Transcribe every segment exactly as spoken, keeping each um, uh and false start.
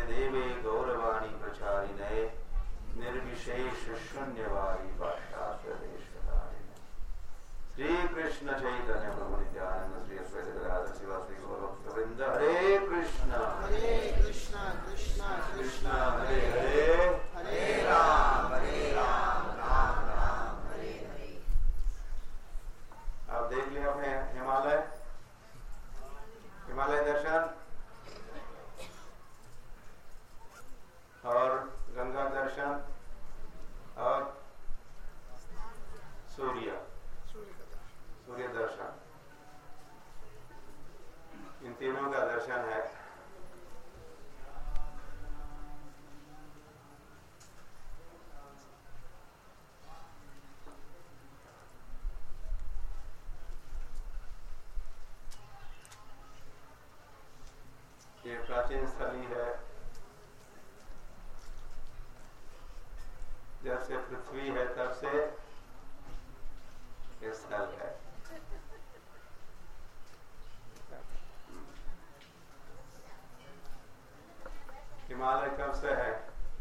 देवे गौरवाणी प्रचारिणे निर्विशेष शून्यवादी पाश्चात्य देशधारिणे श्री कृष्ण चैतन्य प्रभु नित्यानंद श्री अद्वैत गदाधर शिवासादि गौरभक्तवृंद हरे कृष्ण हरे कृष्ण कृष्ण कृष्ण हरे हरे हरे राम हरे राम राम राम हरे हरे। आप देख लिया अपने हिमालय हिमालय दर्शन और गंगा दर्शन और सूर्य सूर्य दर्शन, इन तीनों का दर्शन है। ये प्राचीन स्थली है। जब से पृथ्वी है तब से ये स्थल है। हिमालय कब से है?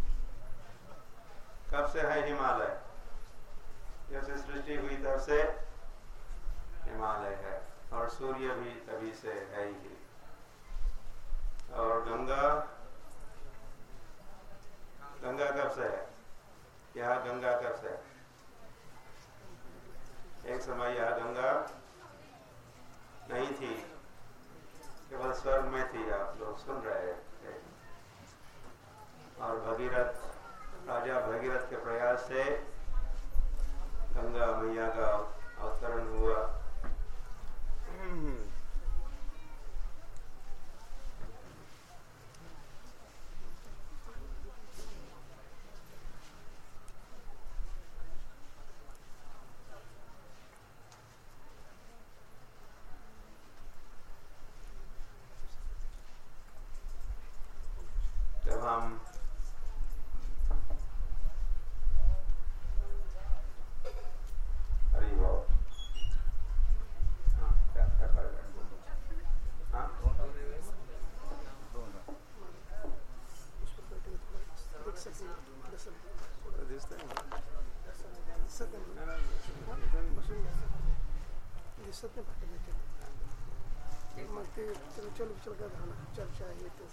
कब से है हिमालय? जब से सृष्टि हुई तब से हिमालय है। और सूर्य भी तभी से है ही। और गंगा गंगा कब से है? यहाँ गंगा कब से है? एक समय यहाँ गंगा नहीं थी, केवल स्वर्ग में थी। आप लोग सुन रहे थे। और भगीरथ राजा भगीरथ के प्रयास से गंगा मैया का अवतरण हुआ। जब हम चल चल कर चर्चा है तो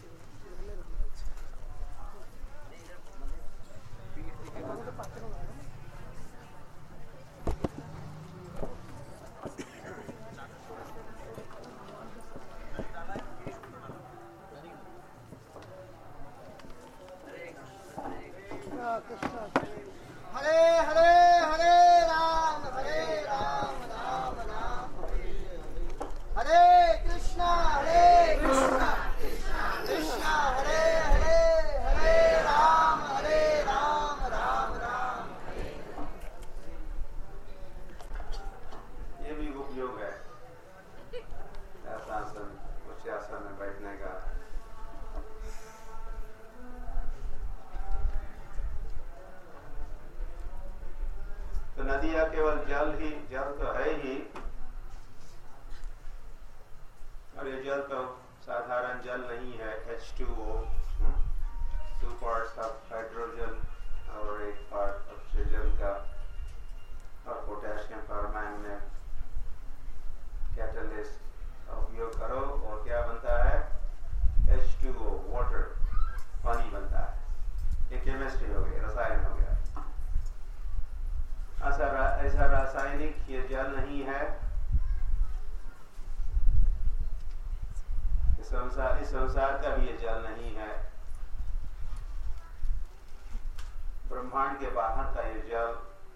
हरे हरे हरे राम हरे राम राम राम हरे कृष्णा हरे कृष्णा कृष्णा हरे हरे हरे राम हरे राम राम राम। ये भी उपयोग है आसन उच्च आसन में बैठने का। तो नदियां केवल जल ही जल तो है ही। और ये जल तो साधारण जल नहीं है। H two O, two parts of hydrogen और एक पार्ट ऑक्सीजन का और पोटेशियम परमैंगनेट कैटलिस्ट का उपयोग करो और क्या बनता है? एच टू ओ, वाटर, पानी बनता है। ये केमिस्ट्री हो गई, रसायन हो गया। ऐसा रा, ऐसा रासायनिक ये जल नहीं है। इस संसार इस संसार का भी ये जल नहीं है। ब्रह्मांड के बाहर का ये जल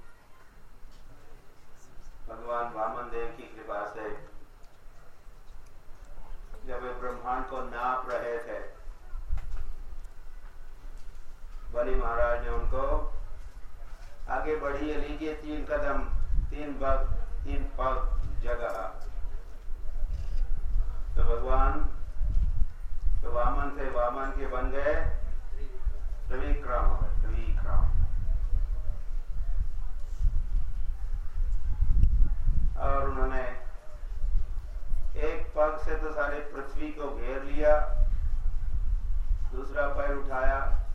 भगवान वामन देव की कृपा से जब वे ब्रह्मांड को नाप रहे थे, बलि महाराज ने उनको आगे बढ़िए, लीजिए तीन कदम, तीन पग, तीन पग जगह। तो भगवान तो वामन थे, वामन के बन गए त्रिविक्रम, त्रिविक्रम। और उन्होंने एक पग से तो सारे पृथ्वी को घेर लिया, दूसरा पैर उठाया,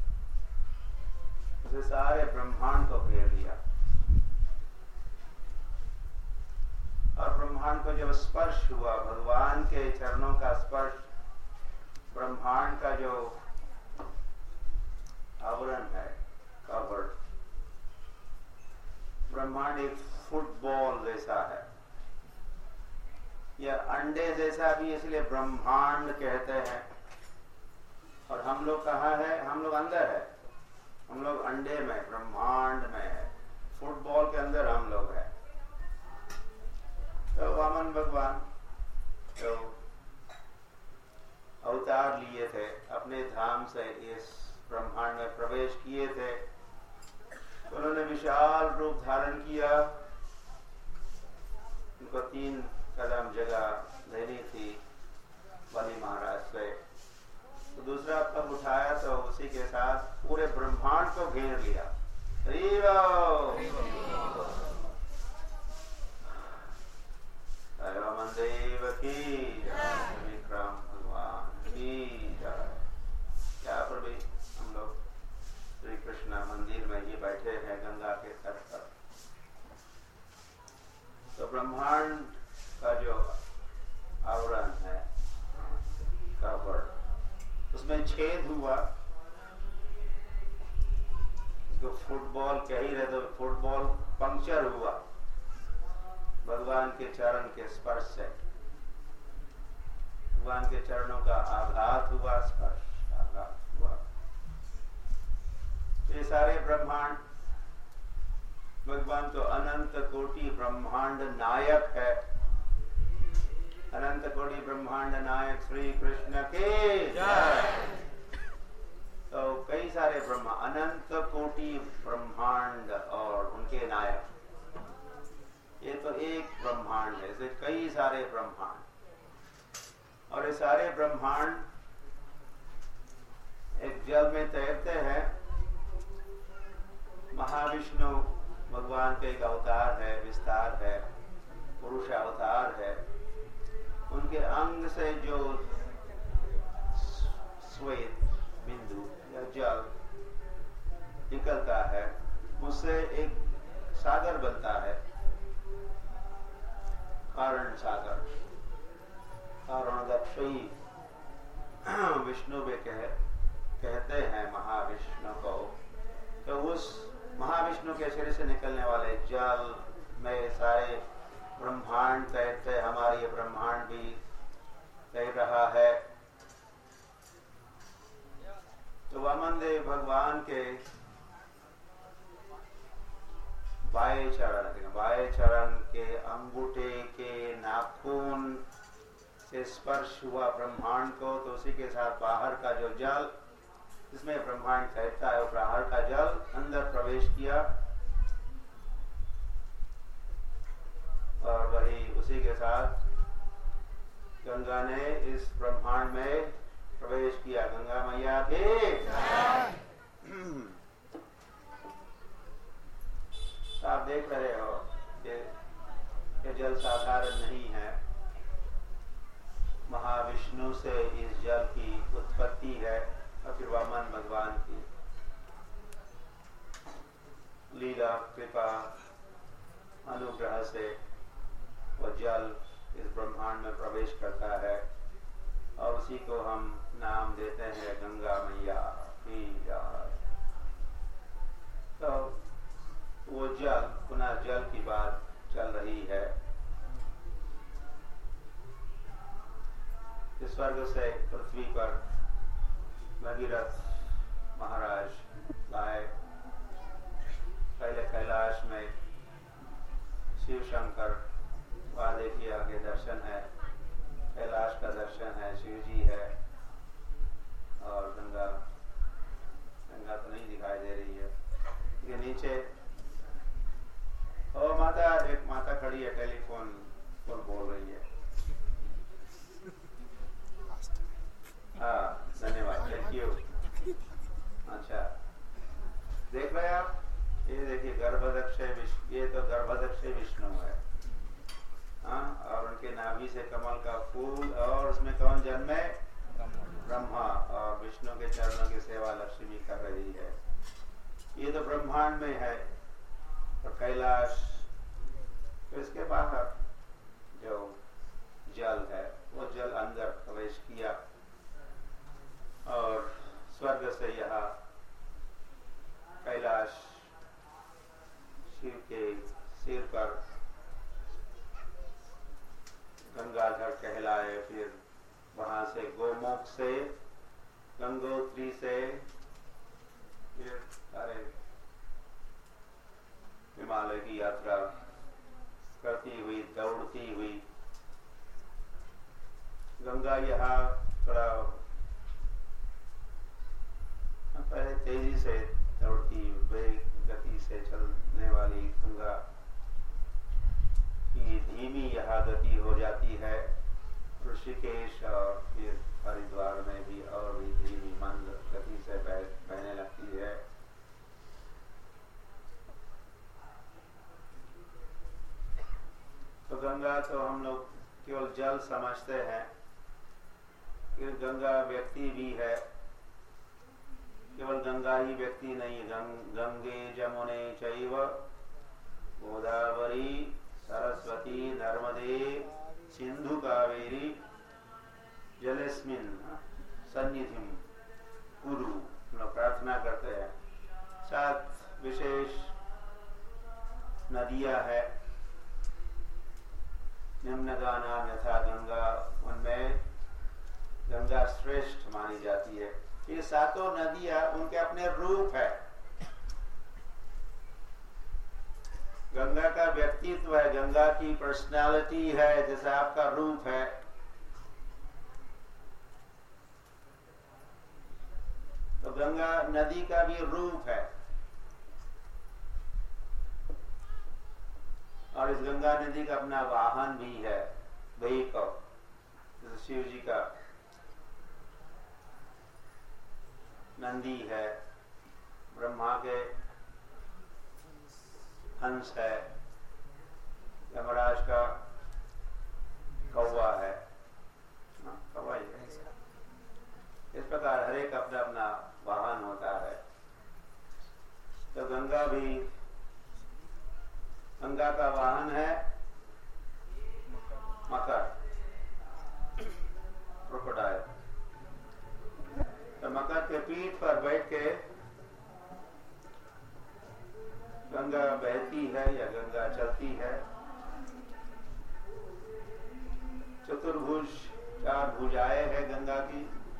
उसे सारे ब्रह्मांड को घेर लिया। और ब्रह्मांड को जब स्पर्श हुआ, भगवान के चरणों का स्पर्श, ब्रह्मांड का जो आवरण है, कवर, ब्रह्मांड एक फुटबॉल जैसा है या अंडे जैसा भी, इसलिए ब्रह्मांड कहते हैं। और हम लोग कहाँ है? हम लोग अंदर है, हम लोग अंडे में, ब्रह्मांड में है, फुटबॉल के अंदर हम लोग हैं। तो वामन भगवान तो अवतार लिए थे, अपने धाम से इस ब्रह्मांड में प्रवेश किए थे। तो उन्होंने विशाल रूप धारण किया। उनको तीन कदम जगह लेनी थी बलि महाराज से। तो दूसरा पग उठाया तो उसी के साथ पूरे ब्रह्मांड को घेर लिया। वामन देव की विक्रम भगवान की जय। क्या प्रभु, हम लोग श्री कृष्ण मंदिर में ये बैठे हैं गंगा के तट पर। तो ब्रह्मांड का जो आवरण है, कवर, उसमें छेद हुआ। इसको फुटबॉल कह ही रहे, तो फुटबॉल पंक्चर हुआ भगवान के चरण के स्पर्श से। भगवान के चरणों का आघात हुआ, स्पर्श आघात हुआ। ये सारे ब्रह्मांड, भगवान तो अनंत कोटि ब्रह्मांड नायक है। अनंत कोटि ब्रह्मांड नायक श्री कृष्ण के जय। तो कई सारे ब्रह्मा, अनंत कोटि ब्रह्मांड और उनके नायक, ये तो एक ब्रह्मांड है, ऐसे कई सारे ब्रह्मांड। और ये सारे ब्रह्मांड एक जल में तैरते हैं। महाविष्णु भगवान का एक अवतार है, विस्तार है, पुरुष अवतार है। उनके अंग से जो श्वेत बिंदु या जल निकलता है, उससे एक सागर बनता है, कारण सागर। कारणदक्षी विष्णु भी कह, कहते हैं महाविष्णु को। तो उस महाविष्णु के शरीर से निकलने वाले जल में सारे ब्रह्मांड तैरते, हमारे ये ब्रह्मांड भी तैर रहा है। तो वामन देव भगवान के बाएं चरण, बाएं चरण के अंगूठे के नाखून से स्पर्श हुआ ब्रह्मांड को। तो उसी के साथ बाहर का जो जल, जिसमें ब्रह्मांड तैरता है, वो बाहर का जल अंदर प्रवेश किया। और वही उसी के साथ गंगा ने इस ब्रह्मांड में प्रवेश किया। गंगा मैया के आप देख रहे हो कि ये जल साधारण नहीं है। महाविष्णु से इस जल की उत्पत्ति है और फिर वामन भगवान की लीला, कृपा, अनुग्रह से वह जल इस ब्रह्मांड में प्रवेश करता है। और उसी को हम नाम देते हैं गंगा मैया की जय। तो वो जल, पुनः जल की बात चल रही है। इस स्वर्ग से पृथ्वी पर भगीरथ महाराज लाए। पहले कैलाश में शिव शंकर, वहां देखिए आगे दर्शन है, कैलाश का दर्शन है, शिव जी है। और गंगा, गंगा तो नहीं दिखाई दे रही है, ये नीचे ओ माता, एक माता खड़ी है, टेलीफोन पर बोल रही है। हाँ, धन्यवाद, थैंक यू। ये तो ब्रह्मांड में है, और कैलाश तो इसके बाहर जो जल है वो जल अंदर प्रवेश किया, और स्वर्ग से यहाँ कैलाश शिव के सिर पर गंगाधर कहलाए। फिर वहां से गोमुख से, गंगोत्री से, फिर सारे हिमालय की यात्रा करती हुई, दौड़ती हुई गंगा यहाँ थोड़ा पहले तेजी से दौड़ती, वेग गति से चलने वाली गंगा की धीमी यहाँ गति हो जाती है। ऋषिकेश और फिर हरिद्वार में भी और भी धीमी मंद गति से बहने लगती है। तो गंगा तो हम लोग केवल जल समझते हैं, फिर गंगा व्यक्ति भी है। केवल गंगा ही व्यक्ति नहीं, गंग, गंगे जमुने चैव गोदावरी सरस्वती नर्मदे सिंधु कावेरी जलेस्मिन सन्निधिम कुरु, हम लोग प्रार्थना करते हैं। सात विशेष नदियां है, निम्नगा नाम यथा गंगा, उनमें गंगा श्रेष्ठ मानी जाती है। ये सातों नदियां उनके अपने रूप है। गंगा का व्यक्तित्व है, गंगा की पर्सनालिटी है, जैसे आपका रूप है। तो गंगा नदी का भी रूप है, और इस गंगा नदी का अपना वाहन भी है, व्हीकल, जैसे शिव जी का नंदी है, ब्रह्मा के हंस है, यमराज का कौवा है, कौवा ही है। इस प्रकार हर एक अपना अपना वाहन होता है। तो गंगा भी, गंगा का वाहन है मकर, क्रोकोडाइल। तो मकर के पीठ पर बैठ के गंगा बहती है या गंगा चलती है। चतुर्भुज, चार भुजाएं है गंगा की,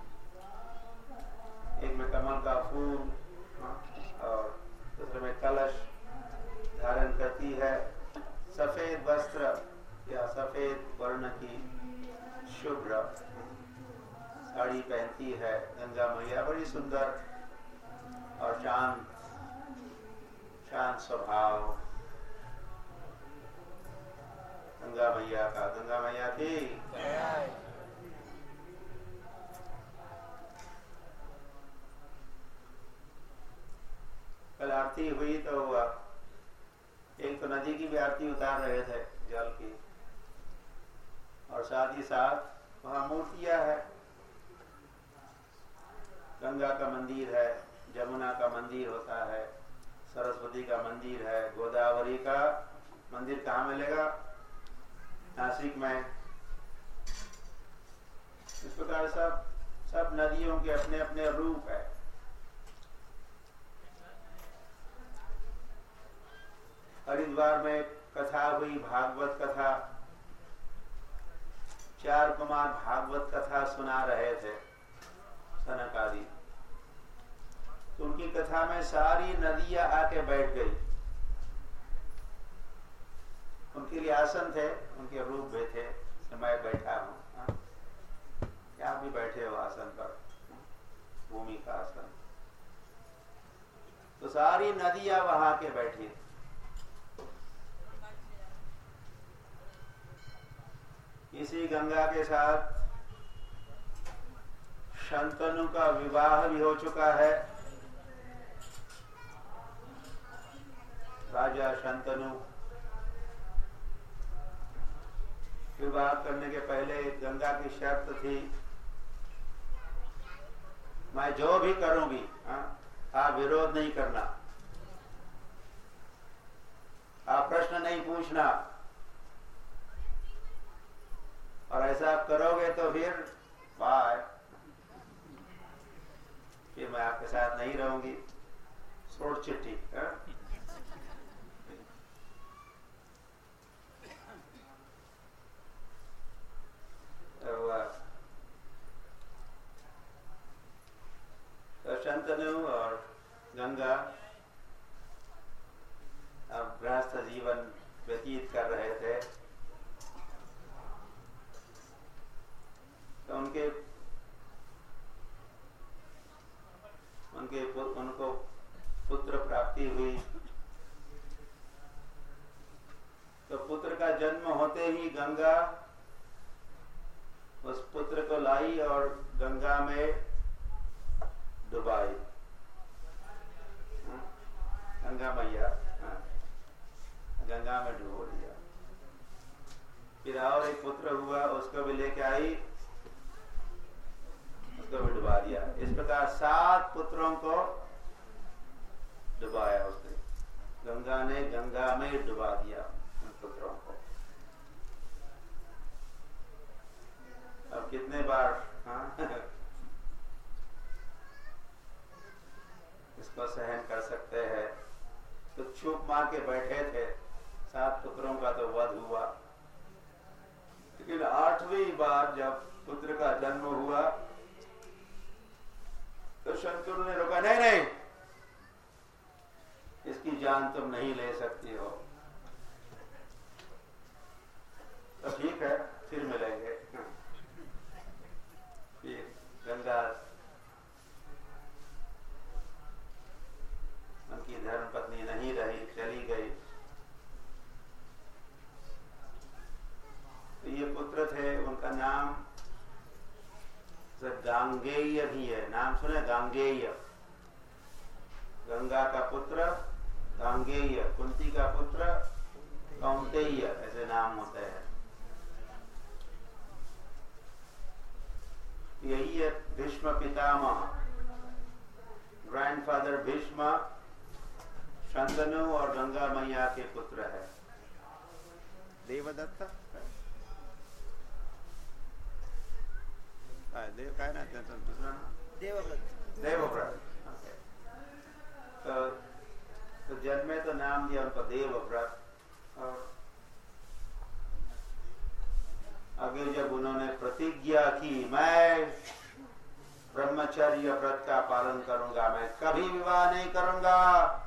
एक में कमल का फूल और दूसरे में कलश धारण करती है। सफेद वस्त्र या सफेद वर्ण की शुभ्र साड़ी पहनती है गंगा मैया, बड़ी सुंदर और शांत शांत स्वभाव गंगा मैया का। गंगा मैया की कल आरती हुई तो एक तो नदी की भी आरती उतार रहे थे जल की, और साथ ही साथ वहां मूर्तियां है। गंगा का मंदिर है, जमुना का मंदिर होता है, सरस्वती का मंदिर है, गोदावरी का मंदिर कहाँ मिलेगा? नासिक में। इस प्रकार सब सब नदियों के अपने अपने रूप है। हरिद्वार में कथा हुई, भागवत कथा, चार कुमार भागवत कथा सुना रहे थे सनक आदि। तो उनकी कथा में सारी नदियां आके बैठ गई। उनके लिए आसन थे, उनके रूप भी थे। मैं बैठा हूं, आप भी बैठे हो आसन पर, भूमि का आसन। तो सारी नदियां वहां के बैठी। इसी गंगा के साथ शंतनु का विवाह भी हो चुका है। राजा शंतनु विवाह करने के पहले गंगा की शर्त थी, मैं जो भी करूंगी, हाँ, आप विरोध नहीं करना। आप प्रश्न नहीं पूछना, और ऐसा आप करोगे तो फिर बाय, फिर मैं आपके साथ नहीं रहूंगी। छोड़ चिट्ठी। तो शंतनु और गंगा अब गृहस्थ जीवन व्यतीत कर रहे थे, तो उनके उनके उनको पुत्र प्राप्ति हुई। तो पुत्र का जन्म होते ही गंगा उस पुत्र को लाई और गंगा में डुबाई। गंगा मैया गंगा में डुबो दिया। फिर और एक पुत्र हुआ, उसको भी लेके आई, उसको भी डुबा दिया। इस प्रकार सात पुत्रों को डुबाया उसने। गंगा ने गंगा में डुबा दिया उन पुत्रों को। अब कितने बार हाँ इसको सहन कर सकते हैं। तो छुप मार के बैठे थे, सात पुत्रों का तो वध हुआ। लेकिन आठवीं बार जब पुत्र का जन्म हुआ तो शंतनु ने रोका, नहीं नहीं, इसकी जान तुम नहीं ले सकती हो। तो ठीक है, फिर मिलेंगे। फिर गंगा उनकी धर्म पत्नी नहीं रही, चली गई। तो ये पुत्र थे, उनका नाम गांगेय भी है। नाम सुने? गांगेय, गंगा का पुत्र गांगेय, कुंती का पुत्र कौंतेय, ऐसे नाम होते हैं। यही है भीष्म पितामह, ग्रैंडफादर भीष्म, शंतनु और गंगा मैया के पुत्र है। देवदत्त देव का ना देवव्रत देवव्रत तो, तो जन्मे तो नाम दिया उनको देवव्रत। और आगे जब उन्होंने प्रतिज्ञा की, मैं ब्रह्मचर्य व्रत का पालन करूंगा, मैं कभी विवाह नहीं करूंगा,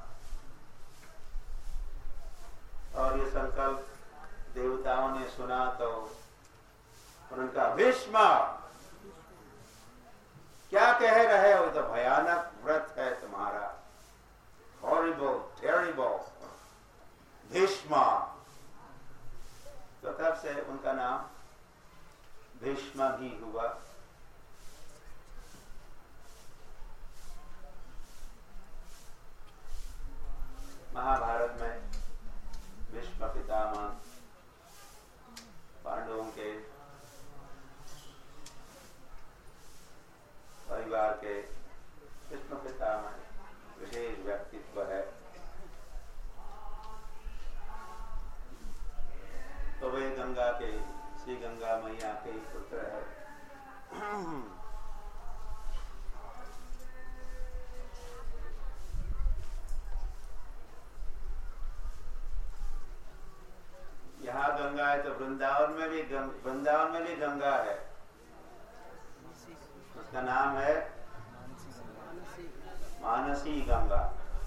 और ये संकल्प देवताओं ने सुना तो उनका भीष्म क्या कह रहे हो, तो भयानक व्रत है तुम्हारा, हॉरिबल टेरिबल भीष्म। तो तब से उनका नाम भीष्म भी हुआ। महाभारत में भीष्म पितामह पांडवों के परिवार के भीष्म पितामह विशेष व्यक्तित्व है। तो वे गंगा के, श्री गंगा मैया के ही पुत्र है। यहाँ गंगा है तो वृंदावन में भी वृंदावन में भी गंगा है। उसका नाम है मानसी गंगा।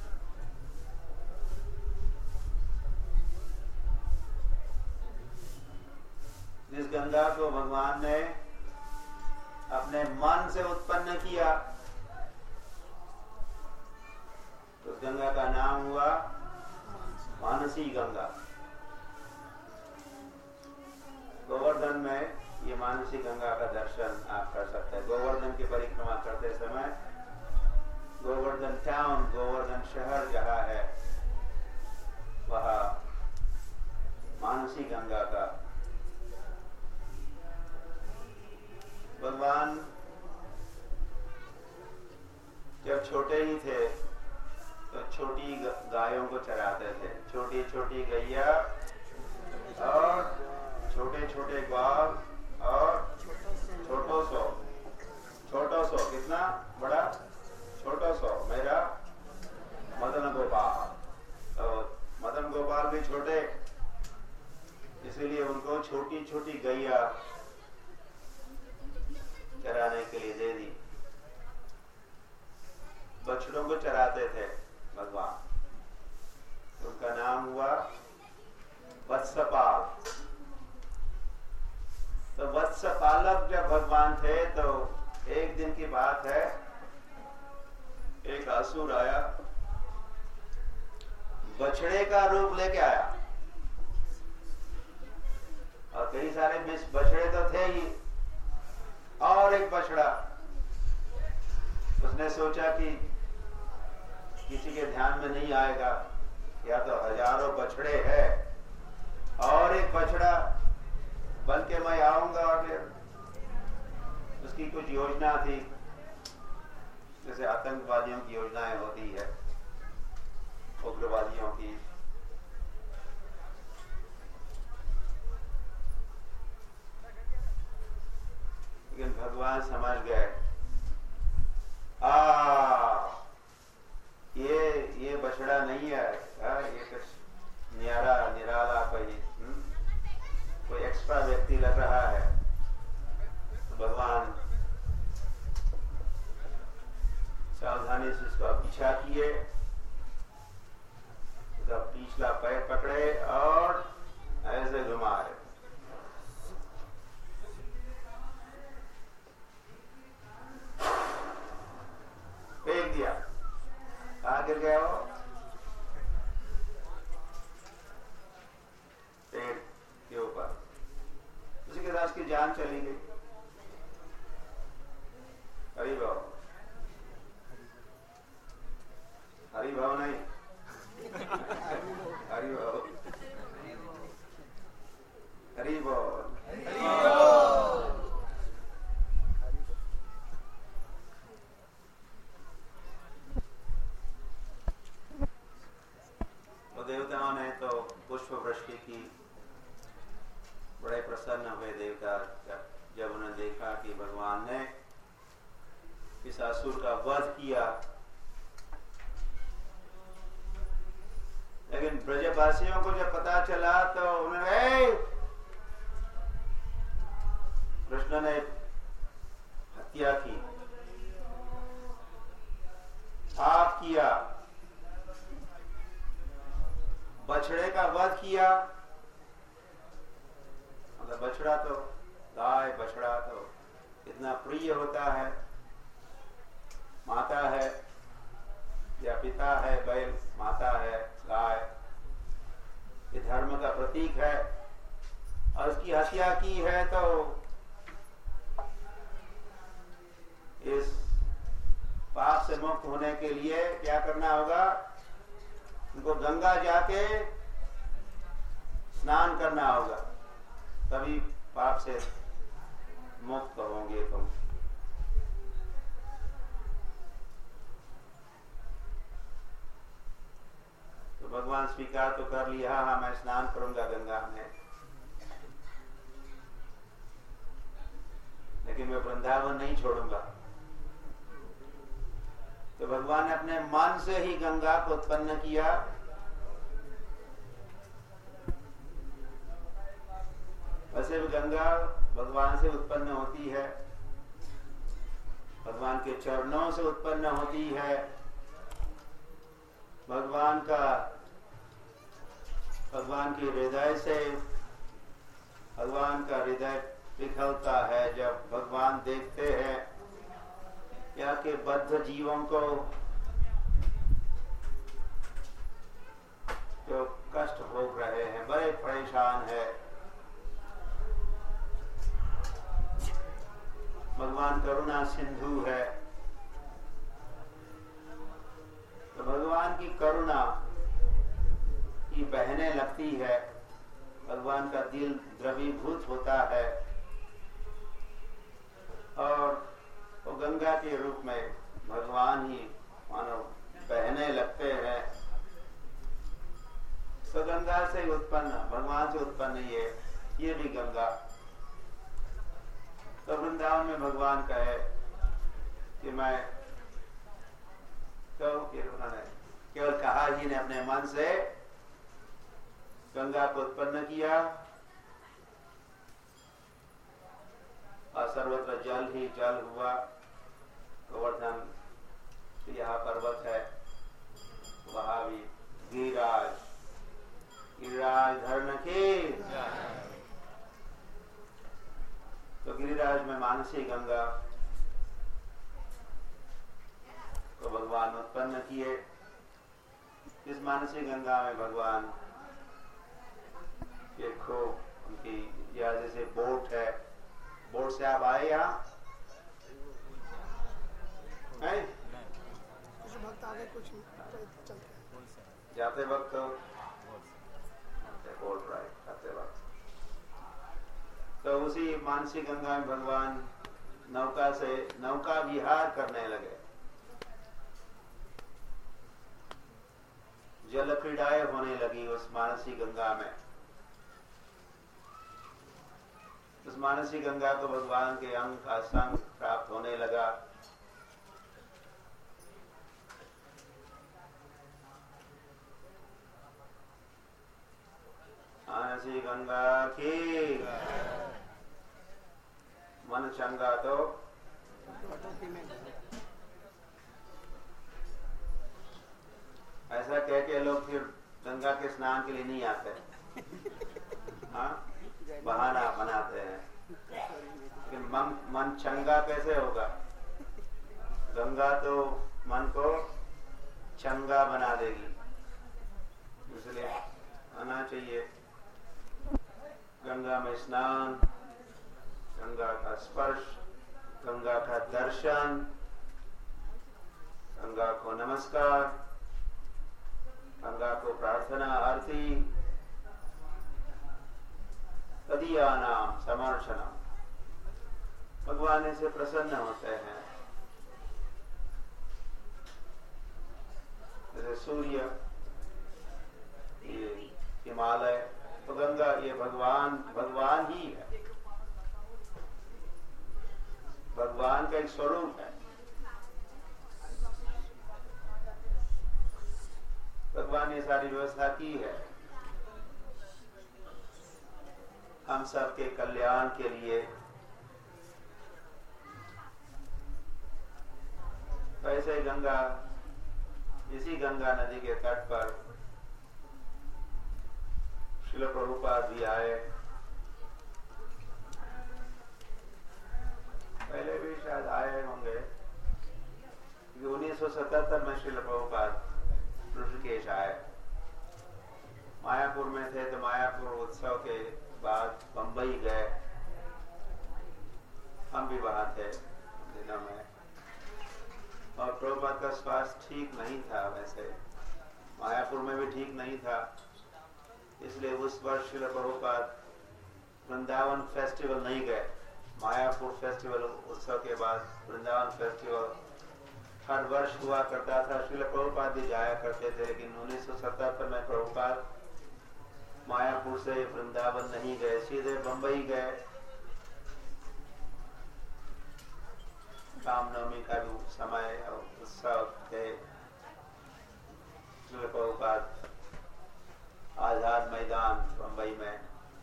जिस गंगा को भगवान ने अपने मन से उत्पन्न किया, तो उस गंगा का नाम हुआ मानसी गंगा। गोवर्धन में ये मानसी गंगा का दर्शन आप कर सकते हैं। गोवर्धन की परिक्रमा करते समय गोवर्धन टाउन, गोवर्धन शहर जहाँ है, वहाँ मानसी गंगा का भगवान जब छोटे ही थे तो छोटी गायों को चराते थे, छोटी छोटी गैया और छोटे छोटे ग्वाल और छोटो सो छोटो सो कितना बड़ा छोटो सो मेरा मदन गोपाल। तो मदन गोपाल भी छोटे, इसीलिए उनको छोटी छोटी गैया चराने के लिए दे दी। बछड़ों को चराते थे भगवान, उनका नाम हुआ वत्सपाल। तो वत्सपालक जब भगवान थे तो एक दिन की बात है, एक असुर आया, बछड़े का रूप लेके आया और कई सारे बछड़े तो थे ही, और एक बछड़ा। उसने सोचा कि किसी के ध्यान में नहीं आएगा, या तो हजारों बछड़े हैं और एक बछड़ा, बल्कि मैं आऊंगा। और फिर उसकी कुछ योजना थी, जैसे आतंकवादियों की योजनाएं होती है, उग्रवादियों की। लेकिन भगवान समझ गए, आ ये ये बछड़ा नहीं है, आ, ये कुछ नियारा निराला कोई कोई एक्स्ट्रा व्यक्ति लग रहा है। तो भगवान सावधानी से उसका पीछा किए, उसका पिछला पैर पकड़े और ऐसे घुमाए। फेंक दिया, कहाँ गिर गया वो? पेड़ के ऊपर। उसी के साथ उसकी जान चली गई। हरि भाव, हरि भाव नहीं, हरि भाव, हरि भाव। देवताओं ने तो पुष्प वृष्टि की, बड़े प्रसन्न हुए देवता जब उन्होंने देखा कि भगवान ने इस असुर का वध किया। लेकिन ब्रजवासियों को जब पता चला तो उन्होंने, कृष्ण ने हत्या की, पाप किया, बछड़े का वध किया। मतलब बछड़ा तो, गाय बछड़ा तो इतना प्रिय होता है, माता है या पिता है, बैल माता है, गाय ये धर्म का प्रतीक है, और उसकी हत्या की है। तो इस पाप से मुक्त होने के लिए क्या करना होगा? उनको गंगा जाके स्नान करना होगा, तभी पाप से मुक्त होंगे तुम। तो भगवान स्वीकार तो कर लिया, हाँ मैं स्नान करूंगा गंगा में, लेकिन मैं वृंदावन नहीं छोड़ूंगा। तो भगवान ने अपने मन से ही गंगा को उत्पन्न किया। वैसे भी गंगा भगवान से उत्पन्न होती है, भगवान के चरणों से उत्पन्न होती है। भगवान का भगवान के हृदय से भगवान का हृदय पिघलता है जब भगवान देखते हैं या के बद्ध जीवों को जो कष्ट भोग रहे हैं, बड़े परेशान है। भगवान करुणा सिंधु है, तो भगवान की करुणा की बहने लगती है, भगवान का दिल द्रवीभूत होता है और वो गंगा के रूप में भगवान ही मानो बहने लगते हैं। उत्पन्न, भगवान से उत्पन्न ये ये भी गंगा। तो वृंदावन में भगवान कहे कि मैं तो उन्होंने केवल कहा ही ने अपने मन से गंगा को उत्पन्न किया और सर्वत्र जल ही जल हुआ। गोवर्धन यहाँ पर्वत है, वहां भी गिरिराज गिरिराज धरण के। तो गिरिराज में मानसी गंगा को भगवान उत्पन्न किए। इस मानसी गंगा में भगवान के खूब उनकी यह जैसे बोट है, बोट से आप आए यहाँ कुछ भक्त आगे कुछ चलते जाते वक्त बोट राइट जाते वक्त तो उसी मानसी गंगा में भगवान नौका से नौका विहार करने लगे। जल क्रीड़ाएं होने लगी उस मानसी गंगा में। उस मानसी गंगा को भगवान के अंग का संग प्राप्त होने लगा। मानसी गंगा की मन चंगा तो ऐसा कह के लोग फिर गंगा के स्नान के लिए नहीं आते, हाँ बहाना बनाते हैं। कि मन मन चंगा कैसे होगा? गंगा तो मन को चंगा बना देगी, इसलिए आना चाहिए। गंगा में स्नान, गंगा का स्पर्श, गंगा का दर्शन, गंगा को नमस्कार, गंगा को प्रार्थना आरती, तदीयानाम समर्चनम। भगवान से प्रसन्न होते हैं। जैसे सूर्य, ये हिमालय, तो गंगा ये भगवान भगवान ही है, भगवान का एक स्वरूप है। भगवान ने सारी व्यवस्था की है हम सबके कल्याण के लिए। वैसे गंगा, इसी गंगा नदी के तट पर श्रील प्रभुपाद भी आए। पहले भी शायद आए होंगे, उन्नीस सौ सतहत्तर में श्रील प्रभुपाद ऋषिकेश आए। मायापुर में थे तो मायापुर उत्सव के बाद बंबई गए, हम भी वहां थे दिनों में। और प्रभुपाद का स्वास्थ्य ठीक नहीं था, वैसे मायापुर में भी ठीक नहीं था, इसलिए उस वर्ष श्रील प्रभुपाद वृंदावन फेस्टिवल नहीं गए। मायापुर फेस्टिवल उत्सव के बाद वृंदावन फेस्टिवल हर वर्ष हुआ करता था, श्रील प्रभुपाद भी जाया करते थे। लेकिन उन्नीस सौ सतहत्तर में प्रभुपाद मायापुर से वृंदावन नहीं गए, सीधे बंबई गए। रामनवमी का भी समय और उत्सव थे। श्रील प्रभुपाद आजाद मैदान बंबई में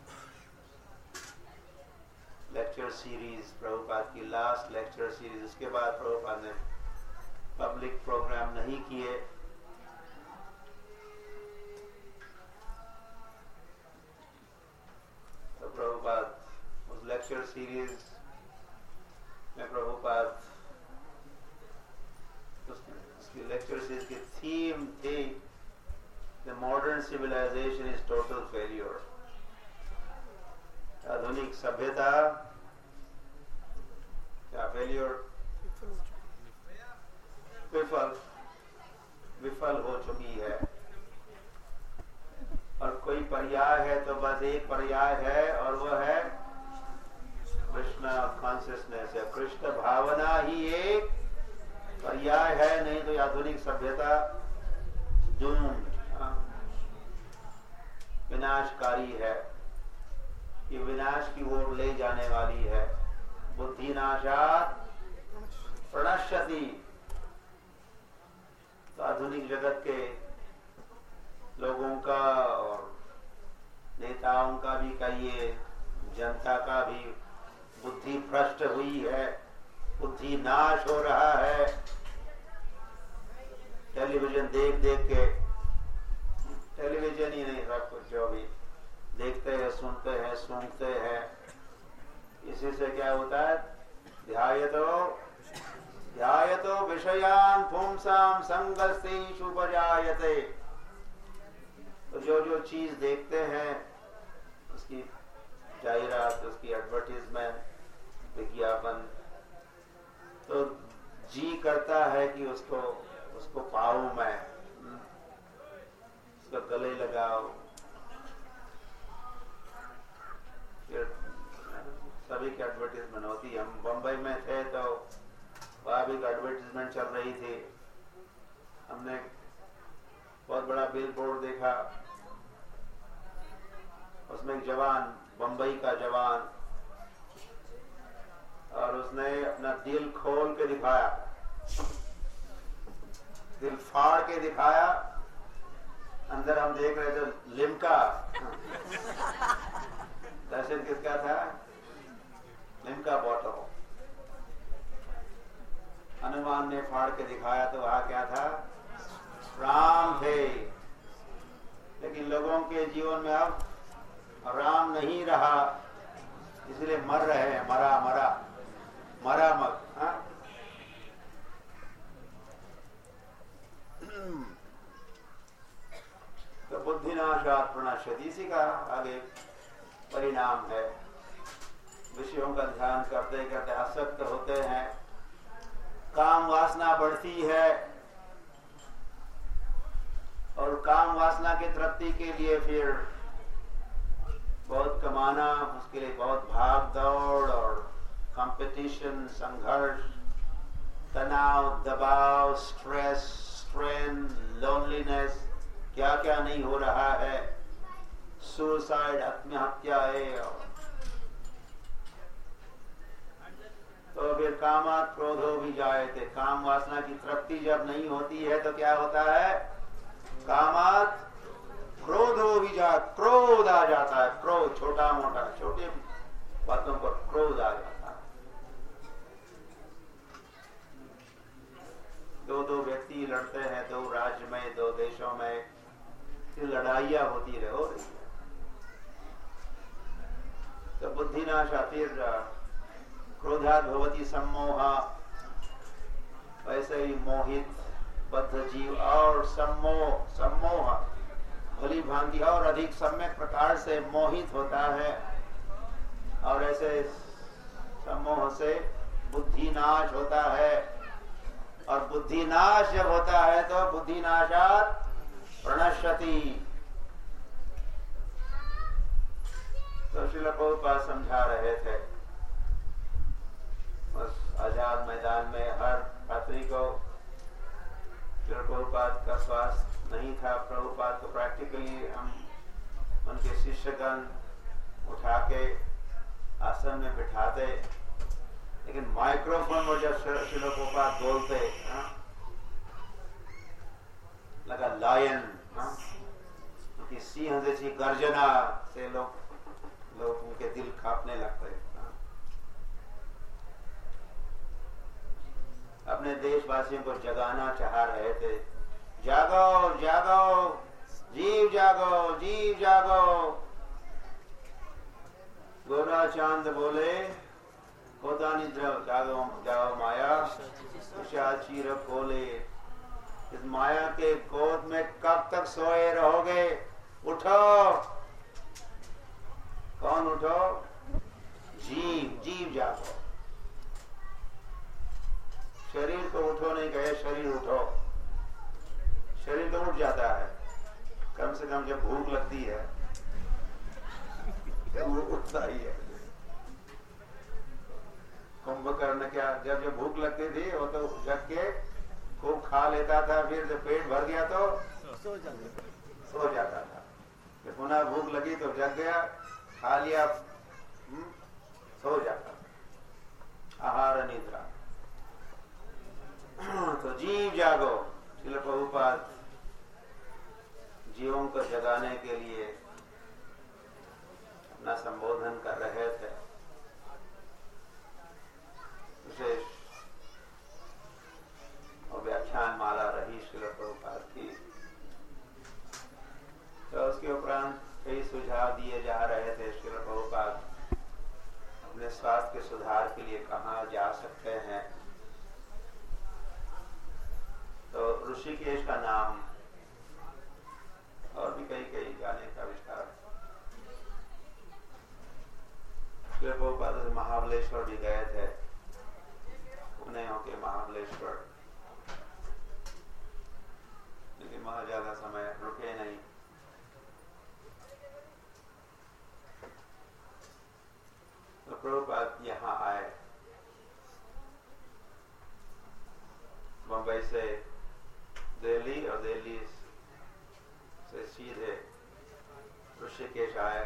लेक्चर सीरीज, प्रभुपाद की लास्ट लेक्चर सीरीज। उसके बाद प्रभुपाद ने पब्लिक प्रोग्राम नहीं किए। तो प्रभुपाद उस लेक्चर सीरीज में प्रभुपाद उसकी लेक्चर सीरीज की थीम थी The modern civilization is total failure. आधुनिक सभ्यता क्या फेलियर, विफल विफल हो चुकी है। और कोई पर्याय है तो बस एक पर्याय है, और वो है कृष्ण कॉन्शियसनेस है। कृष्ण भावना ही एक पर्याय है, नहीं तो आधुनिक सभ्यता डूम्ड। विनाशकारी है, ये विनाश की ओर ले जाने वाली है। बुद्धि नाशात् प्रणश्यति। तो आधुनिक जगत के लोगों का और नेताओं का भी कहिए, जनता का भी बुद्धि भ्रष्ट हुई है, बुद्धि नाश हो रहा है। टेलीविजन देख देख के, टेलीविजन ही नहीं सब कुछ जो भी देखते हैं, सुनते हैं, सूंघते हैं, इसी से क्या होता है? ध्यायतो ध्यायतो विषयान् पुंसां संगस्तेषु उपजायते। तो जो जो चीज देखते हैं उसकी जाहिरात, उसकी एडवर्टीजमेंट, विज्ञापन, तो जी करता है कि उसको उसको पाऊं मैं, उसको गले लगाओ। फिर सभी की एडवर्टीजमेंट होती है। हम बम्बई में थे तो वहां भी एडवर्टीजमेंट चल रही थी। हमने बहुत बड़ा बिल बोर्ड देखा, उसमें एक जवान, बम्बई का जवान, और उसने अपना दिल खोल के दिखाया, दिल फाड़ के दिखाया। अंदर हम देख रहे थे लिम्का। दर्शन किसका था? Limca bottle. हनुमान ने फाड़ के दिखाया तो वहां क्या था? राम थे। लेकिन लोगों के जीवन में अब राम नहीं रहा, इसलिए मर रहे हैं। मरा मरा मरा मत। हाँ? तो बुद्धिनाशात् प्रणश्यति, इसी का आगे परिणाम है। विषयों का ध्यान करते करते आसक्त होते हैं, काम वासना बढ़ती है, और काम वासना की तृप्ति के लिए फिर बहुत कमाना, उसके लिए बहुत भाग दौड़ और कंपटीशन, संघर्ष, तनाव, दबाव, स्ट्रेस, स्ट्रेन, लोनलीनेस, क्या क्या नहीं हो रहा है। सुसाइड, आत्महत्याएं। तो फिर कामात् क्रोधो भी जायते। काम वासना की तृप्ति जब नहीं होती है तो क्या होता है? कामात् क्रोधो भी जा, क्रोध आ जाता है। क्रोध, छोटा मोटा, छोटे बातों पर क्रोध आ जाता है। दो दो व्यक्ति लड़ते हैं, दो राज्य में, दो देशों में, फिर लड़ाइयां होती रहे हो रही है। तो बुद्धिनाशा, फिर क्रोधात् भवति सम्मोहा। वैसे ही मोहित बद्ध जीव और सम्मोह सम्मोह भली भांति और अधिक सम्यक प्रकार से मोहित होता है, और ऐसे सम्मोह से बुद्धिनाश होता है। और बुद्धिनाश जब होता है तो बुद्धिनाशात् प्रणश्यति। तो श्रील प्रभुपाद समझा रहे थे उस आजाद मैदान में हर पात्री को। श्रील प्रभुपाद का स्वास्थ्य नहीं था। प्रभुपाद को प्रैक्टिकली हम उनके शिष्यगण उठा के आसन में बिठाते, लेकिन माइक्रोफोन में जब श्रील प्रभुपाद बोलते, हाँ, लगा लायन, हाँ, उनकी सिंह जैसी गर्जना से लोग लोग उनके दिल कांपने लगते। हाँ। अपने देशवासियों को जगाना चाह रहे थे। जागो जागो, जीव जागो, जीव जागो। गोरा चांद बोले, होता निद्रा, जागो जाओ माया, चीर खोले। इस माया के गोद में कब तक सोए रहोगे? उठो। कौन उठो? जीव, जीव जागो। शरीर को उठो नहीं कहे, शरीर उठो। शरीर तो उठ जाता है, कम से कम जब भूख लगती है वो उठता ही है। कुंभकर्ण क्या, जब जब भूख लगती थी वो तो जग के खूब खा लेता था, फिर जब पेट भर गया तो सो जाता सो जाता था। कि पुनः भूख लगी तो जग गया, खा लिया, हुँ? सो जाता, आहार निद्रा। तो जीव जागो, श्रील प्रभुपाद जीवों को जगाने के लिए अपना संबोधन कर रहे थे। विशेष और व्याख्यान माला रही श्रील प्रभुपाद की। तो उसके उपरांत कई सुझाव दिए जा रहे थे। श्रील प्रभुपाद अपने स्वास्थ्य के सुधार के लिए कहाँ जा सकते हैं। तो ऋषिकेश का नाम और भी कई कई जाने का विस्तार। श्रील प्रभुपाद से महाबलेश्वर भी गए थे, पुणे होके महाबलेश्वर, लेकिन वहां ज्यादा समय रुके नहीं। तो प्रभुपाद यहाँ आए, मुंबई से दिल्ली और दिल्ली से सीधे ऋषिकेश आए।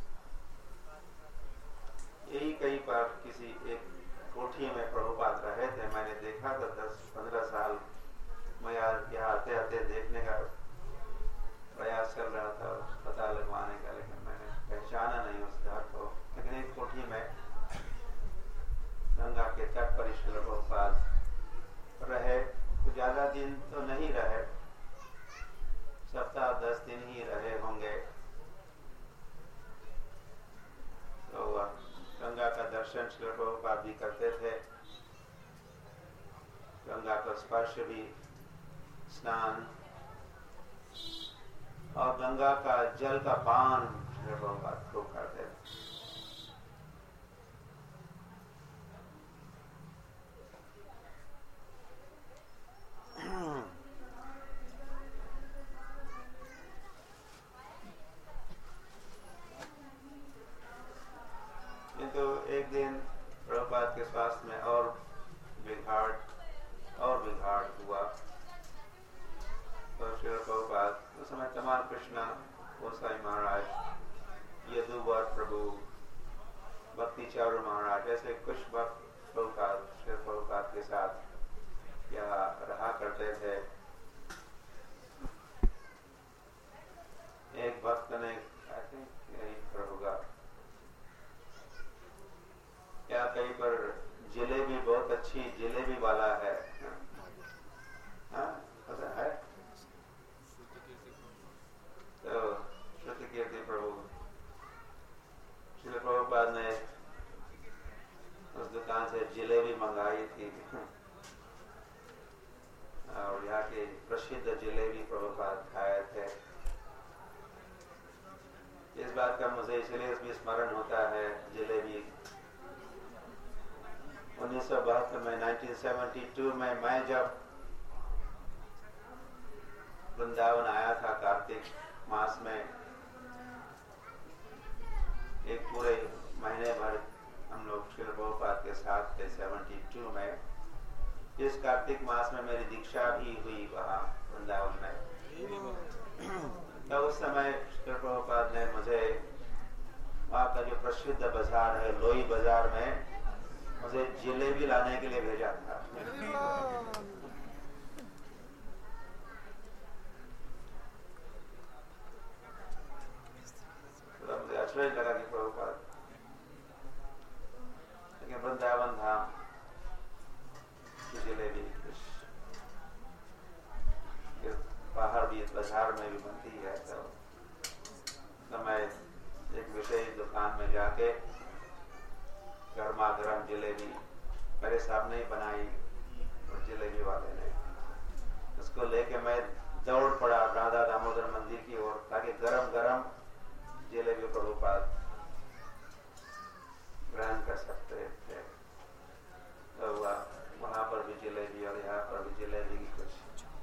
यही कहीं पर किसी एक कोठी में प्रभुपाद रहे थे। मैंने देखा था दस पंद्रह साल मैं यहाँ आते आते देखने का प्रयास कर रहा था, पता लगवाने का, लेकिन मैंने पहचाना नहीं उस घर को। लेकिन एक कोठी में गंगा के तट पर श्रील प्रभुपाद रहे। तो ज्यादा दिन तो नहीं रहे, सप्ताह दस दिन ही रहे होंगे। तो गंगा का दर्शन श्रील प्रभुपाद भी करते थे, गंगा का स्पर्श भी, स्नान और गंगा का जल का पान श्रील प्रभुपाद खूब करते थे। किंतु एक दिन प्रभुपाद के स्वास्थ्य में और बिगाड़ और बिगाड़ हुआ। तो श्री प्रभुपाद उस समय तमाल कृष्णा गोसाई महाराज, यदुवर प्रभु, भक्ति चारू महाराज, ऐसे कुछ भक्त प्रभुपाद श्री प्रभुपाद के साथ यहाँ रहा करते थे। एक भक्त ने आई थिंक यही होगा क्या, कहीं पर जिलेबी, बहुत अच्छी जिलेबी वाला है, हाँ पता है। तो श्रुति कीर्ति प्रभु श्री प्रभुपाद ने उस दुकान से जिलेबी मंगाई थी और यहाँ के प्रसिद्ध जिलेबी प्रभुपाद खाए थे। इस बात का मुझे इसलिए भी स्मरण होता है, जिलेबी उन्नीस सौ बहत्तर में उन्नीस सौ बहत्तर में मैं जब वृंदावन आया था कार्तिक मास में, एक पूरे महीने भर हम लोग श्री प्रभुपाद के साथ थे बहत्तर में। इस कार्तिक मास में मेरी दीक्षा भी हुई वहाँ वृंदावन में। तो उस समय श्री प्रभुपाद ने मुझे वहाँ का जो प्रसिद्ध बाजार है लोई बाजार में मुझे जिलेबी लाने के लिए भेजा था। तो मुझे आश्चर्य लगा कि प्रभुपाद, लेकिन वृंदावन धाम की जिलेबी बाहर भी बाजार में भी बनती है। तो, तो मैं एक विशेष दुकान में जाके गर्मा गर्म जिलेबी मेरे सामने ही बनाई और जिलेबी वाले ने उसको लेके मैं दौड़ पड़ा राधा दामोदर मंदिर की ओर, ताकि गरम गरम जिलेबी प्रभुपाद ग्रहण कर सकते थे। तो वहां पर भी जिलेबी और यहाँ पर भी जिलेबी की कुछ।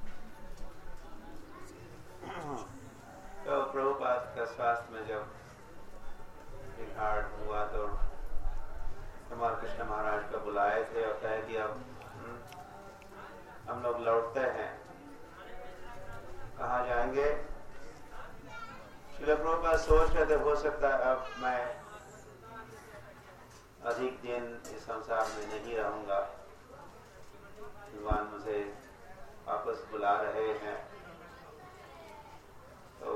तो प्रभुपाद का स्वास्थ्य में जब बिगाड़ हुआ तो कुमार कृष्ण महाराज को बुलाए थे और कहे कि अब हम लोग लौटते हैं। कहाँ जाएंगे? श्रील प्रभुपाद सोच रहे थे हो सकता है अब मैं अधिक दिन इस संसार में नहीं रहूंगा, भगवान मुझे वापस बुला रहे हैं। तो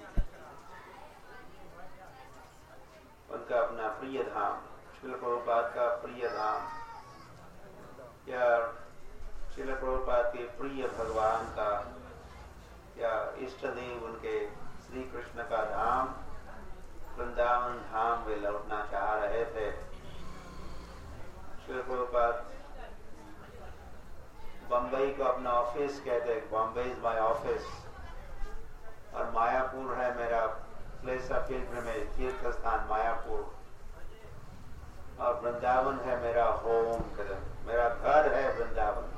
उनका अपना प्रिय धाम, श्रील प्रभुपाद का प्रिय धाम या श्रील प्रभुपाद के प्रिय भगवान का या इष्ट देव उनके श्री कृष्ण का धाम वृंदावन धाम वे लौटना चाह रहे थे। श्रील प्रभुपाद बम्बई को अपना ऑफिस कहते, बॉम्बे इज माय ऑफिस, और मायापुर है मेरा प्लेस ऑफ पिलग्रिमेज, तीर्थ स्थान मायापुर, और वृंदावन है मेरा होम, मेरा घर है वृंदावन।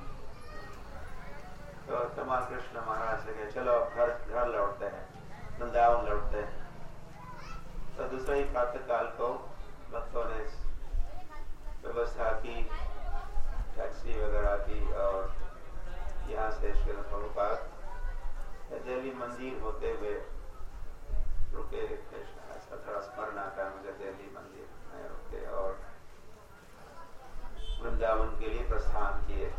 तो तमाल कृष्ण महाराज से कहे चलो अब घर घर लौटते हैं, वृंदावन लौटते हैं। तो दूसरे ही प्रातः काल को भक्तों ने व्यवस्था की, टैक्सी वगैरह की, और यहाँ से श्रील प्रभुपाद दिल्ली मंदिर होते हुए रुके। ऐसा थोड़ा स्मरण आता है मुझे, दिल्ली मंदिर में रुके और वृंदावन के लिए प्रस्थान किए।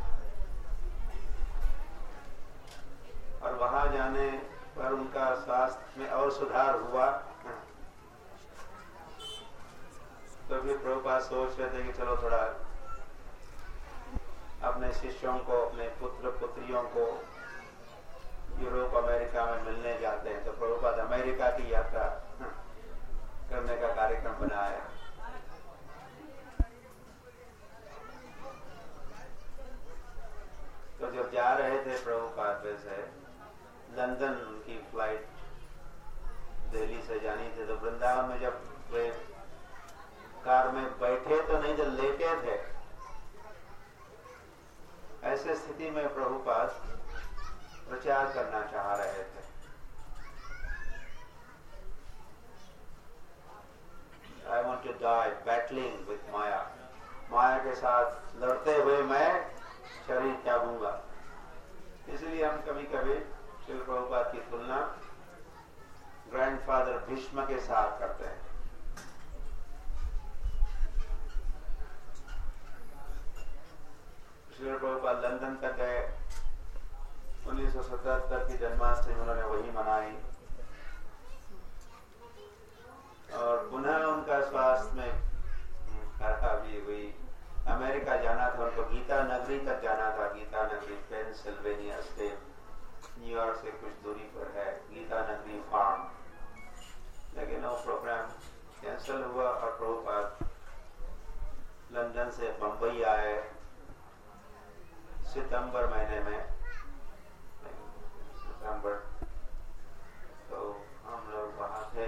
और वहां जाने पर उनका स्वास्थ्य में और सुधार हुआ। तो फिर प्रभुपाद सोच रहे थे कि चलो थोड़ा अपने शिष्यों को, अपने पुत्र पुत्रियों को यूरोप अमेरिका में मिलने जाते हैं। तो प्रभुपाद अमेरिका की यात्रा करने का कार्यक्रम बनाया। तो जब जा रहे थे प्रभुपाद से लंदन, उनकी फ्लाइट दिल्ली से जानी थी, तो वृंदावन में जब वे कार में बैठे तो नहीं, जब लेटे थे, ऐसे स्थिति में प्रभुपाद प्रचार करना चाह रहे थे। I want to die battling with माया, माया के साथ लड़ते हुए मैं शरीर त्यागूंगा। इसलिए हम कभी कभी श्रील प्रभुपाद की तुलना ग्रैंडफादर भीष्म के साथ करते हैं। श्रील प्रभुपाद लंदन तक गए, उन्नीस सौ सतहत्तर की जन्माष्टमी उन्होंने वही मनाई, और पुनः उनका स्वास्थ्य में खराबी हुई। अमेरिका जाना था उनको, गीता नगरी तक जाना था। गीता नगरी पेंसिल्वेनिया स्टेट, न्यूयॉर्क से कुछ दूरी पर है, गीता नगरी फार्म, लेकिन वो प्रोग्राम कैंसिल हुआ और प्रभुपाद लंदन से बंबई आए सितंबर महीने में। सितंबर तो हम लोग वहाँ थे,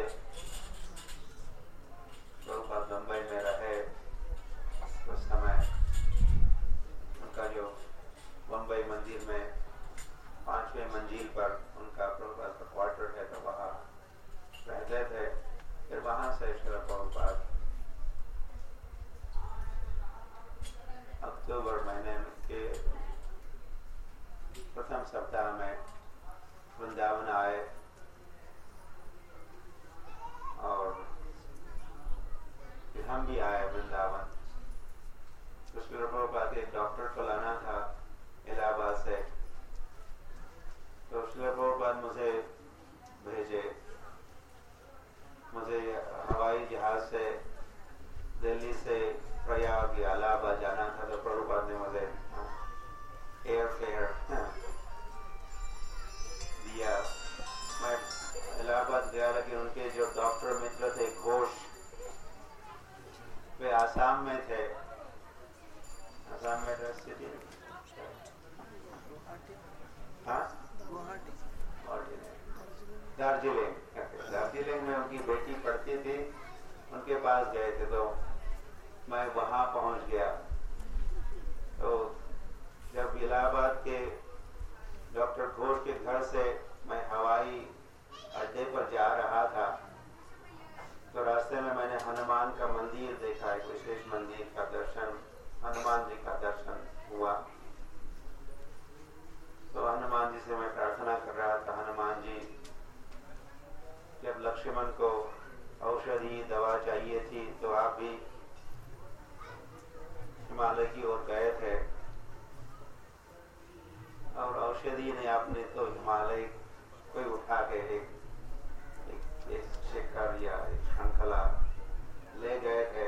प्रभुपाद बंबई में रहे। उस समय उनका जो बंबई मंदिर में पांचवें मंजिल पर उनका प्रभुपाद का क्वार्टर है, तो वहाँ रहते थे। फिर वहाँ से श्रील प्रभुपाद अक्टूबर महीने के प्रथम सप्ताह में वृंदावन आए, और फिर हम भी आए वृंदावन। तो श्रील प्रभुपाद एक डॉक्टर को लाना था इलाहाबाद से, तो श्रील प्रभुपाद मुझे भेजे। मुझे हवाई जहाज से दिल्ली से प्रयाग या इलाहाबाद जाना था, तो प्रभुपाद ने मुझे एयर फेयर दिया। मैं इलाहाबाद गया, लेकिन उनके जो डॉक्टर मित्र थे घोष, वे आसाम में थे। आसाम में थे सिटी, हाँ दार्जिलिंग, दार्जिलिंग में उनकी बेटी पढ़ती थी, उनके पास गए थे। तो मैं वहां पहुंच गया। तो जब इलाहाबाद के डॉक्टर घोष के घर से मैं हवाई अड्डे पर जा रहा था, तो रास्ते में मैंने हनुमान का मंदिर देखा, एक विशेष मंदिर का दर्शन, हनुमान जी का दर्शन हुआ। तो हनुमान जी से मैं प्रार्थना कर रहा था, हनुमान जी जब लक्ष्मण को औषधि दवा चाहिए थी तो आप भी हिमालय की ओर गए थे और औषधि ने आपने तो हिमालय कोई उठा के एक एक, एक शिखर या एक श्रृंखला ले गए थे।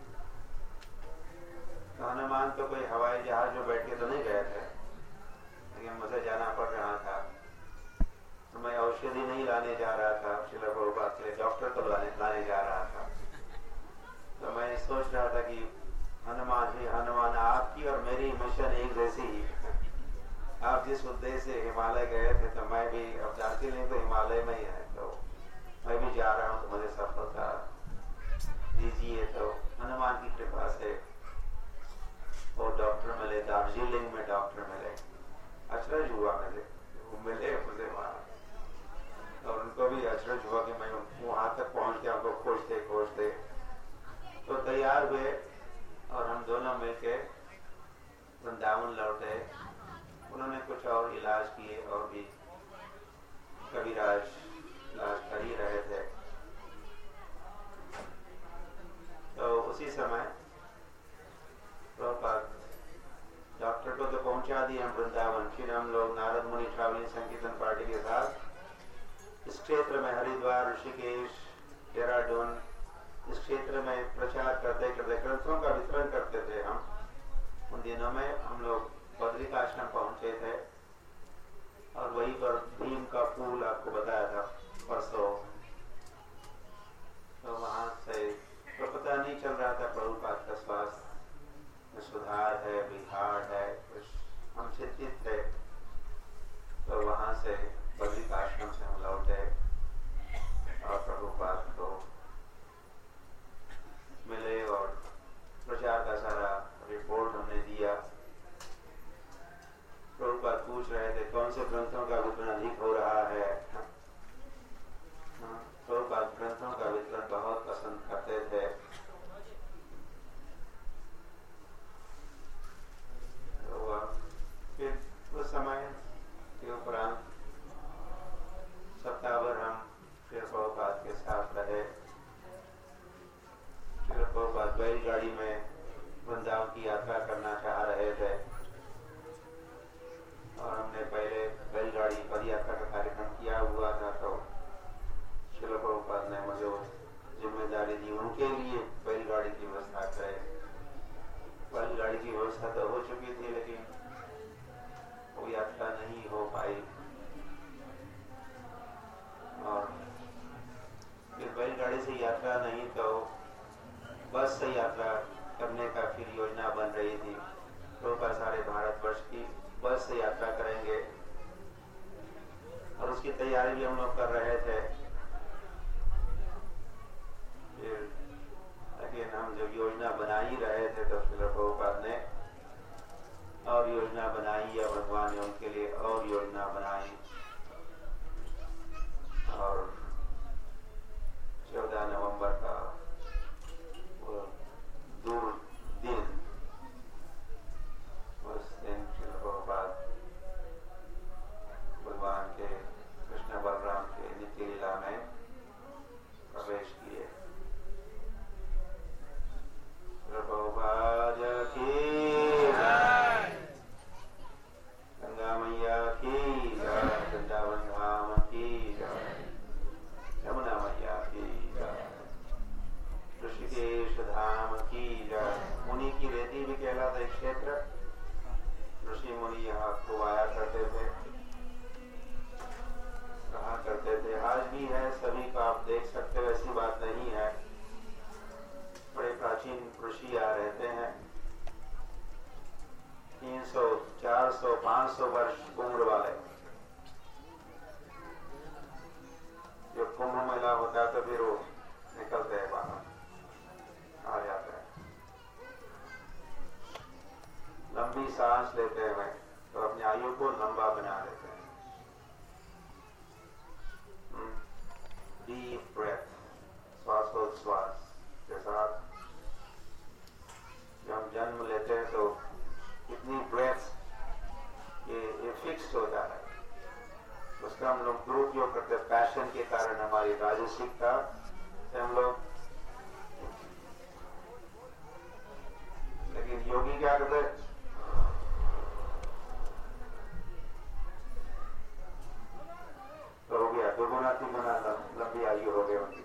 तो हनुमान तो कोई हवाई जहाज में बैठ के तो नहीं गए थे, लेकिन मुझे जाना पड़ रहा था। तो मैं औषधि नहीं लाने जा रहा था, श्रील प्रभुपाद के डॉक्टर को लाने लाने जा रहा था। तो मैं सोच रहा था कि हनुमान ही हनुमान, आपकी और मेरी मिशन एक जैसी ही। आप जिस उद्देश्य से हिमालय गए थे तो मैं भी, अब जानते नहीं तो हिमालय में ही है, तो मैं भी जा रहा हूँ तो मुझे सफलता दीजिए। तो हनुमान की कृपा से वो डॉक्टर मिले, दार्जिलिंग में डॉक्टर मिले। अचरज हुआ मुझे, वो मिले मुझे वहाँ, और उनको भी अचरज हुआ कि मैं वहाँ तक पहुँच गया, उनको खोजते खोजते। तो तैयार हुए और हम दोनों मिलके वृंदावन लौटे। उन्होंने कुछ और इलाज किए और भी कविराज इलाज कर ही रहे थे। तो उसी समय प्रभुपाद डॉक्टर को तो पहुंचा दिए हम वृंदावन। फिर हम लोग नारद मुनि ट्रैवलिंग संकीर्तन पार्टी के साथ इस क्षेत्र में हरिद्वार, ऋषिकेश, देहरादून, इस क्षेत्र में प्रचार करते करते ग्रंथों का वितरण करते थे। हम उन दिनों में हम लोग बद्रिकाश्रम पहुंचे थे और वहीं पर भीम का पुल आपको बताया था परसों। तो वहां से तो पता नहीं चल रहा था प्रभुपाद का स्वास्थ्य में सुधार है, बिहार है, कुछ हम चिंतित थे। तो वहां से बद्रिकाश्रम से हम लौटे और प्रभुपाद को मिले और प्रचार का सारा रिपोर्ट हमने दिया। प्रभुपाद पूछ रहे थे कौन से ग्रंथों का वितरण अधिक हो रहा है। प्रभुपाद ग्रंथों का वितरण बहुत पसंद करते थे। तो फिर उस समय के उपरांत सप्ताह भर हम फिर प्रभुपाद के साथ रहे। फिर प्रभुपाद बैलगाड़ी में वृंदावन की यात्रा करना चाह रहे थे और हमने पहले बैलगाड़ी पद यात्रा का कार्यक्रम किया हुआ था। तो श्रील प्रभुपाद ने मुझे जिम्मेदारी दी उनके लिए बैलगाड़ी की व्यवस्था करे। बैलगाड़ी की व्यवस्था तो हो चुकी थी लेकिन वो यात्रा नहीं हो पाई और फिर बैलगाड़ी से यात्रा नहीं तो बस से यात्रा करने का फिर योजना बन रही थी। प्रभुपाद सारे भारतवर्ष की बस से यात्रा करेंगे और उसकी तैयारी भी हम लोग कर रहे थे। फिर लेकिन हम जब योजना बना ही रहे थे तो फिर प्रभुपाद ने और योजना बनाई या भगवान ने उनके लिए और योजना बनाई और चौदह नवंबर का वो दूर दिन, उस दिन श्रील प्रभुपाद भगवान के कृष्ण बलराम के नित्य लीला में प्रवेश किए। श्रील प्रभुपाद की गंगा मैया की जय, वृंदावन धाम की जय, यमुना मैया की जय, ऋषिकेश धाम की जय। मुनि की रेती भी कहलाता एक क्षेत्र। ऋषि मुनि यहाँ को आया करते थे, कहा करते थे, आज भी है, सभी को आप देख सकते हो, ऐसी बात नहीं है। बड़े प्राचीन ऋषि यहाँ रहते हैं, तीन सौ, चार सौ, पांच सौ वर्ष उम्र वाले। जो कुंभ मेला होता है तो फिर वो निकलते हैं बाहर, आ जाते हैं, लंबी सांस लेते हैं तो अपनी आयु को लंबा बना लेते हैं। डीप ब्रेथ, श्वासोच्छ्वास के साथ जब हम जन्म लेते हैं तो इतनी ब्रेथ ये, ये फिक्स होता है, उसके इसका हम लोग दुरुपयोग करते हैं। पैशन के कारण हमारी राजसिकता से हम लोग, लेकिन योगी क्या करते हैं? तो हो गया दुगुना तिगुना लंबी आयु हो गई उनकी।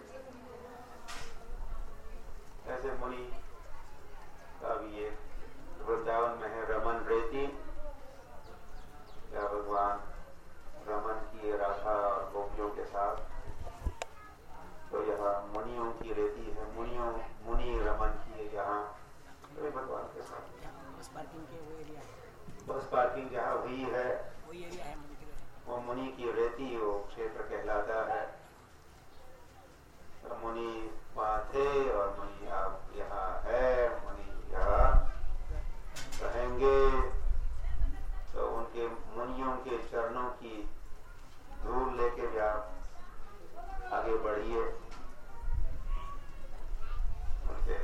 ऐसे मुनि का भी ये वृंदावन में है रमन रेती, या भगवान रमन किए राधा और गोपियों के साथ। तो यहाँ मुनियों की रेती है, मुनियों मुनि रमन किए यहाँ तो भगवान के साथ। बस पार्किंग के वो एरिया है, बस पार्किंग जहाँ हुई है वही एरिया है मुनि के, वो मुनि की रेती वो क्षेत्र कहलाता है। तो मुनि वहाँ थे और मुनि अब यहाँ है, मुनि यहाँ रहेंगे। तो उनके मुनियों के चरणों की धूल लेके भी आप आगे बढ़िए, उनसे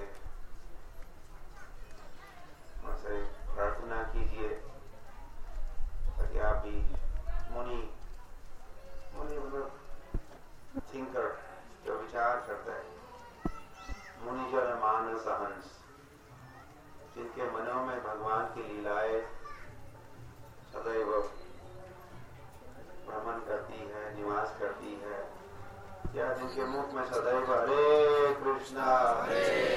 उनसे प्रार्थना कीजिए ताकि आप भी मुनि मुनि मतलब थिंकर, जो विचार करता है, मुनि जन मानस हंस, जिनके मनों में भगवान की लीलाएं सदैव भ्रमण करती है, निवास करती है, या जिनके मुख में सदैव हरे कृष्णा हरे